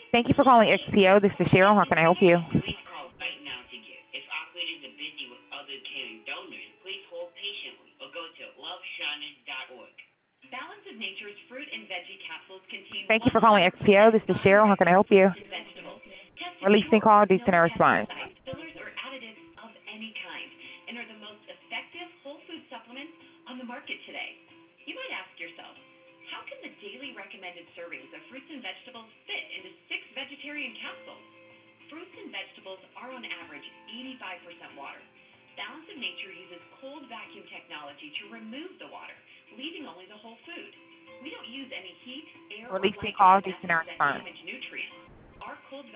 Thank you for calling XPO. This is Cheryl. How can I help you? Please call right now to get. If operators are busy with other caring donors, please hold patiently or go to loveshauna.org. Balance of Nature's fruit and veggie capsules contain Thank you for 100% calling XPO. This is Cheryl. How can I help you? fruits and vegetables, tested Releasing pure call with due to no no response. pesticides, fillers, or additives of any kind, and are the most effective whole food supplements on the market today. You might ask yourself, how can the daily recommended servings of fruits and vegetables fit into 6 vegetarian capsules? Fruits and vegetables are on average 85% water. Balance of Nature uses cold vacuum technology to remove the water, leaving only the whole food. We don't use any heat, air, or Releasing light call drying due to no methods that response. damage nutrients. Our cold